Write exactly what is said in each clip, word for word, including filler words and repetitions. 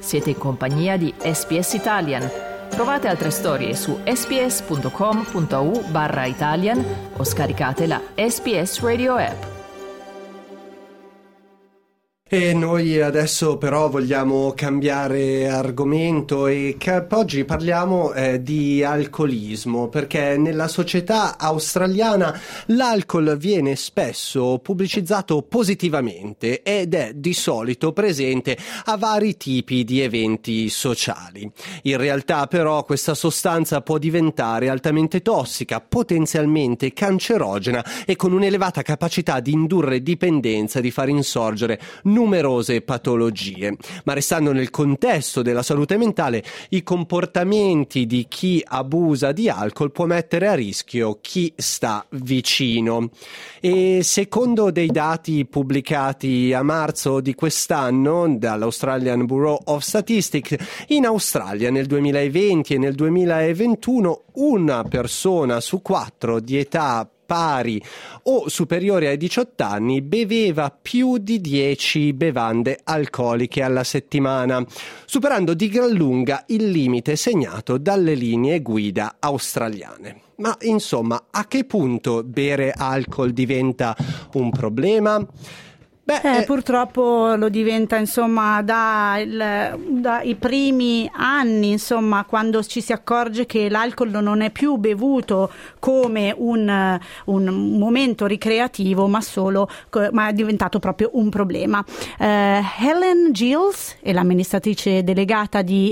Siete in compagnia di S B S Italian. Trovate altre storie su sbs.com.au barra Italian o scaricate la S B S Radio app. E noi adesso però vogliamo cambiare argomento e ca- oggi parliamo eh, di alcolismo, perché nella società australiana l'alcol viene spesso pubblicizzato positivamente ed è di solito presente a vari tipi di eventi sociali. In realtà però questa sostanza può diventare altamente tossica, potenzialmente cancerogena e con un'elevata capacità di indurre dipendenza e di far insorgere numerose patologie. Ma restando nel contesto della salute mentale, i comportamenti di chi abusa di alcol può mettere a rischio chi sta vicino. E secondo dei dati pubblicati a marzo di quest'anno dall'Australian Bureau of Statistics, in Australia nel duemilaventi e nel duemilaventuno una persona su quattro di età pari o superiore ai diciotto anni beveva più di dieci bevande alcoliche alla settimana, superando di gran lunga il limite segnato dalle linee guida australiane. Ma insomma, a che punto bere alcol diventa un problema? Beh, eh, eh, purtroppo lo diventa, insomma, da il, dai primi anni, insomma, quando ci si accorge che l'alcol non è più bevuto come un, un momento ricreativo, ma solo ma è diventato proprio un problema. Eh, Helen Giles è l'amministratrice delegata di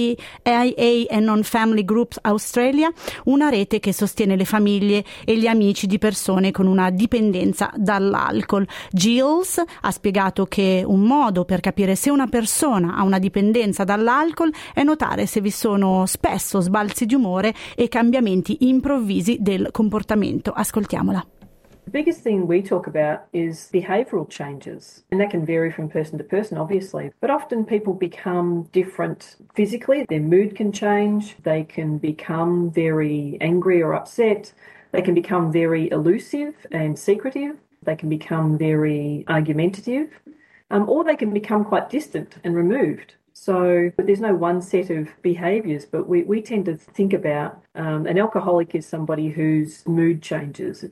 A I A and Non-Family Groups Australia, una rete che sostiene le famiglie e gli amici di persone con una dipendenza dall'alcol. Giles ha spiegato che un modo per capire se una persona ha una dipendenza dall'alcol è notare se vi sono spesso sbalzi di umore e cambiamenti improvvisi del comportamento. Ascoltiamola. The biggest thing we talk about is behavioural changes, and that can vary from person to person, obviously, but often people become different physically. Their mood can change, they can become very angry or upset, they can become very elusive and secretive. They can become very argumentative, um, or they can become quite distant and removed. So there's no one set of behaviours, but we, we tend to think about um, an alcoholic is somebody whose mood changes.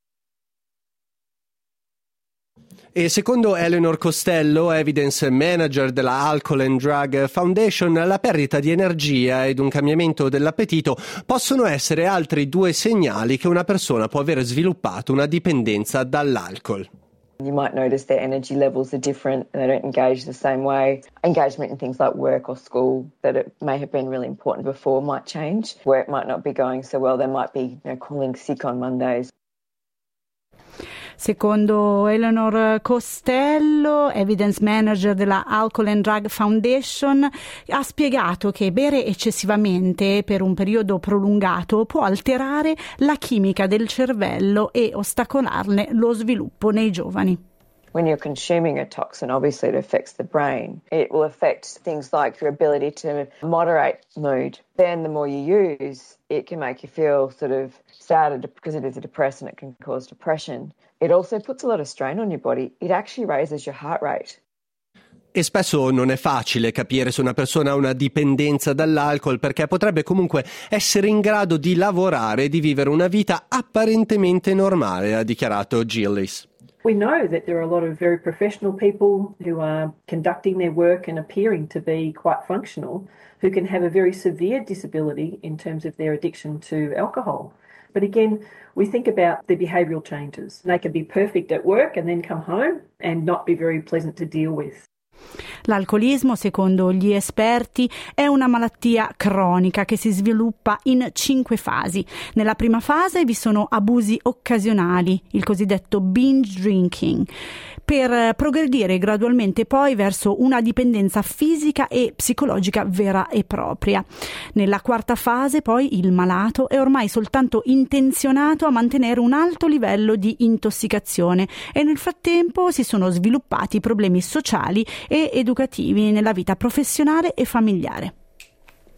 E secondo Eleanor Costello, Evidence Manager della Alcohol and Drug Foundation, la perdita di energia ed un cambiamento dell'appetito possono essere altri due segnali che una persona può aver sviluppato una dipendenza dall'alcol. You might notice their energy levels are different and they don't engage the same way. Engagement in things like work or school that it may have been really important before might change. Work might not be going so well. They might be, you know, calling sick on Mondays. Secondo Eleanor Costello, Evidence Manager della Alcohol and Drug Foundation, ha spiegato che bere eccessivamente per un periodo prolungato può alterare la chimica del cervello e ostacolarne lo sviluppo nei giovani. When you're consuming a toxin, obviously it affects the brain. It will affect things like your ability to moderate mood. Then the more you use, it can make you feel sort of sad because it is a depressant. It can cause depression. It also puts a lot of strain on your body. It actually raises your heart rate. E spesso non è facile capire se una persona ha una dipendenza dall'alcol, perché potrebbe comunque essere in grado di lavorare e di vivere una vita apparentemente normale, ha dichiarato Gillis. We know that there are a lot of very professional people who are conducting their work and appearing to be quite functional, who can have a very severe disability in terms of their addiction to alcohol. But again, we think about the behavioural changes. They can be perfect at work and then come home and not be very pleasant to deal with. L'alcolismo, secondo gli esperti, è una malattia cronica che si sviluppa in cinque fasi. Nella prima fase vi sono abusi occasionali, il cosiddetto binge drinking, per progredire gradualmente poi verso una dipendenza fisica e psicologica vera e propria. Nella quarta fase poi il malato è ormai soltanto intenzionato a mantenere un alto livello di intossicazione e nel frattempo si sono sviluppati problemi sociali e educativi nella vita professionale e familiare.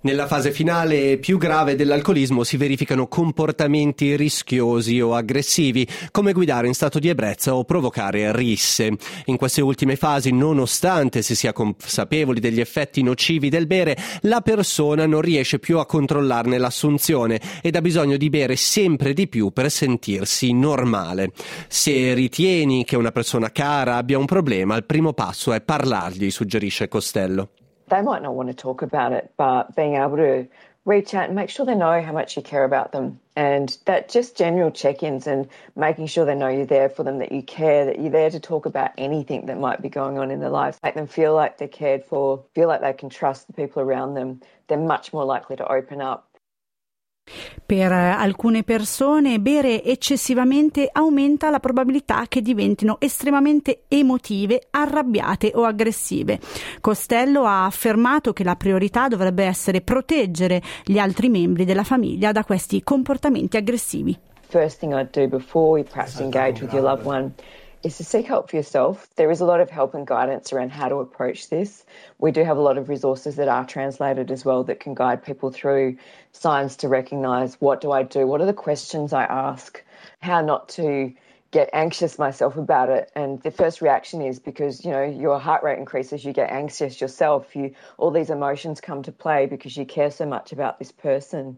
Nella fase finale più grave dell'alcolismo si verificano comportamenti rischiosi o aggressivi, come guidare in stato di ebbrezza o provocare risse. In queste ultime fasi, nonostante si sia consapevoli degli effetti nocivi del bere, la persona non riesce più a controllarne l'assunzione ed ha bisogno di bere sempre di più per sentirsi normale. Se ritieni che una persona cara abbia un problema, il primo passo è parlargli, suggerisce Costello. They might not want to talk about it, but being able to reach out and make sure they know how much you care about them. And that just general check-ins and making sure they know you're there for them, that you care, that you're there to talk about anything that might be going on in their lives. Make them feel like they're cared for, feel like they can trust the people around them. They're much more likely to open up. Per alcune persone bere eccessivamente aumenta la probabilità che diventino estremamente emotive, arrabbiate o aggressive. Costello ha affermato che la priorità dovrebbe essere proteggere gli altri membri della famiglia da questi comportamenti aggressivi. First thing I'd do before we perhaps engage with your loved one is to seek help for yourself. There is a lot of help and guidance around how to approach this. We do have a lot of resources that are translated as well that can guide people through signs to recognise what do I do, what are the questions I ask, how not to get anxious myself about it. And the first reaction is because, you know, your heart rate increases, you get anxious yourself, you all these emotions come to play because you care so much about this person.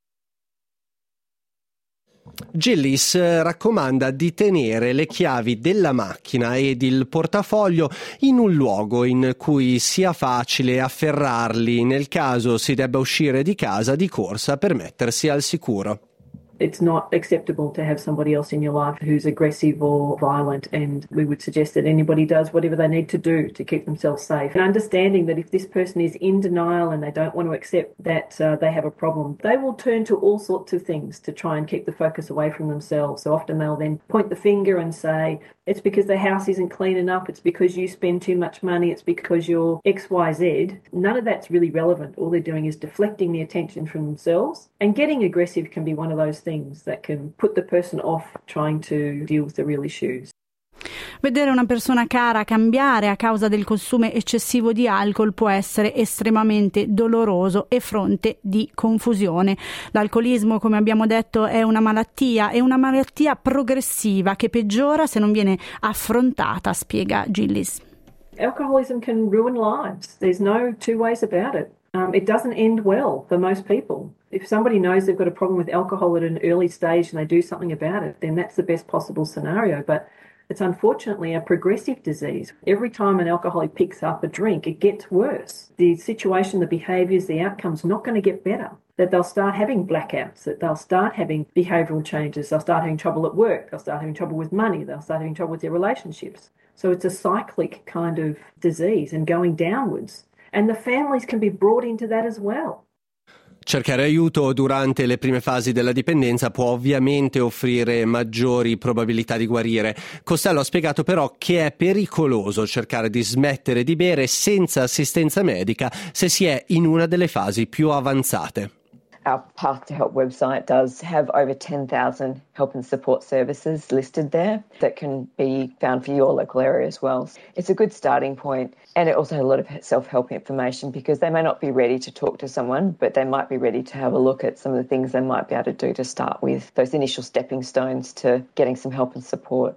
Gillis raccomanda di tenere le chiavi della macchina ed il portafoglio in un luogo in cui sia facile afferrarli nel caso si debba uscire di casa di corsa per mettersi al sicuro. It's not acceptable to have somebody else in your life who's aggressive or violent, and we would suggest that anybody does whatever they need to do to keep themselves safe. And understanding that if this person is in denial and they don't want to accept that uh, they have a problem, they will turn to all sorts of things to try and keep the focus away from themselves. So often they'll then point the finger and say, it's because the house isn't clean enough, it's because you spend too much money, it's because you're X Y Z. None of that's really relevant. All they're doing is deflecting the attention from themselves. And getting aggressive can be one of those things that can put the person off trying to deal with the real issues. Vedere una persona cara cambiare a causa del consumo eccessivo di alcol può essere estremamente doloroso e fonte di confusione. L'alcolismo, come abbiamo detto, è una malattia, è una malattia progressiva che peggiora se non viene affrontata, spiega Gillis. Alcoholism can ruin lives. There's no two ways about it. Um, it doesn't end well for most people. If somebody knows they've got a problem with alcohol at an early stage and they do something about it, then that's the best possible scenario. But it's unfortunately a progressive disease. Every time an alcoholic picks up a drink, it gets worse. The situation, the behaviours, the outcome's not going to get better. That they'll start having blackouts, that they'll start having behavioural changes, they'll start having trouble at work, they'll start having trouble with money, they'll start having trouble with their relationships. So it's a cyclic kind of disease and going downwards. And the families can be brought into that as well. Cercare aiuto durante le prime fasi della dipendenza può ovviamente offrire maggiori probabilità di guarire. Costello ha spiegato però che è pericoloso cercare di smettere di bere senza assistenza medica se si è in una delle fasi più avanzate. Our Path to Help website does have over ten thousand help and support services listed there that can be found for your local area as well. It's a good starting point, and it also has a lot of self-help information because they may not be ready to talk to someone, but they might be ready to have a look at some of the things they might be able to do to start with, those initial stepping stones to getting some help and support.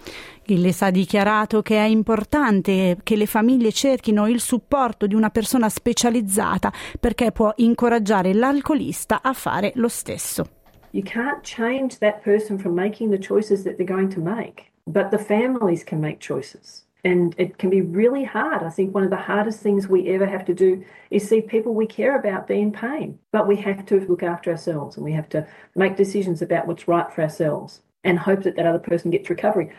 Gillis ha dichiarato che è importante che le famiglie cerchino il supporto di una persona specializzata perché può incoraggiare l'alcolista a fare lo stesso. You can't change that person from making the choices that they're going to make, but the families can make choices. And it can be really hard. I think one of the hardest things we ever have to do is see people we care about be in pain. But we have to look after ourselves and we have to make decisions about what's right for ourselves and hope that that other person gets recovery.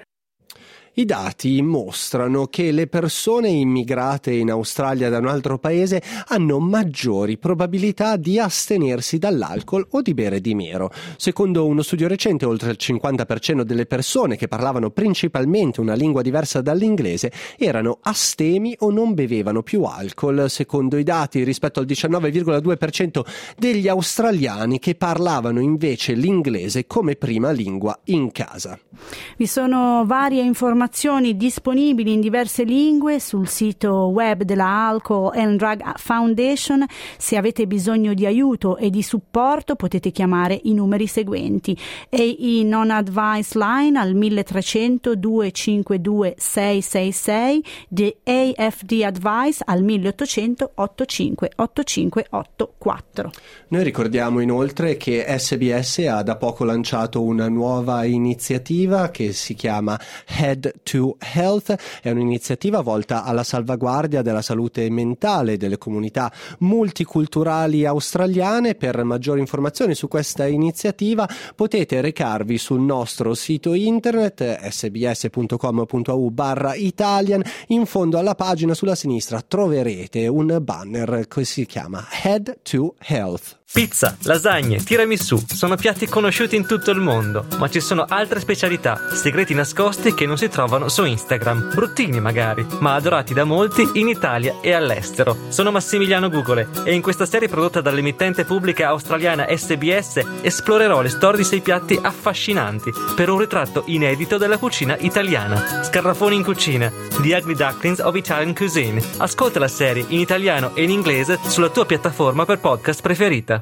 I dati mostrano che le persone immigrate in Australia da un altro paese hanno maggiori probabilità di astenersi dall'alcol o di bere di meno. Secondo uno studio recente, oltre il cinquanta per cento delle persone che parlavano principalmente una lingua diversa dall'inglese erano astemi o non bevevano più alcol, secondo i dati, rispetto al diciannove virgola due per cento degli australiani che parlavano invece l'inglese come prima lingua in casa. Vi sono varie informazioni informazioni disponibili in diverse lingue sul sito web della Alcohol and Drug Foundation. Se avete bisogno di aiuto e di supporto potete chiamare i numeri seguenti: A E Non Advice Line al milletrecento duecentocinquantadue seicentosessantasei, di A F D Advice al milleottocento ottantacinque ottantacinque ottantaquattro. Noi ricordiamo inoltre che S B S ha da poco lanciato una nuova iniziativa che si chiama Head to Health. È un'iniziativa volta alla salvaguardia della salute mentale delle comunità multiculturali australiane. Per maggiori informazioni su questa iniziativa potete recarvi sul nostro sito internet sbs.com.au barra Italian. In fondo alla pagina sulla sinistra troverete un banner che si chiama Head to Health. Pizza, lasagne, tiramisù sono piatti conosciuti in tutto il mondo, ma ci sono altre specialità, segreti nascosti che non si trovano su Instagram, bruttini magari, ma adorati da molti in Italia e all'estero. Sono Massimiliano Gugole e in questa serie prodotta dall'emittente pubblica australiana S B S esplorerò le storie di sei piatti affascinanti per un ritratto inedito della cucina italiana. Scarrafoni in cucina, The Ugly Ducklings of Italian Cuisine. Ascolta la serie in italiano e in inglese sulla tua piattaforma per podcast preferita.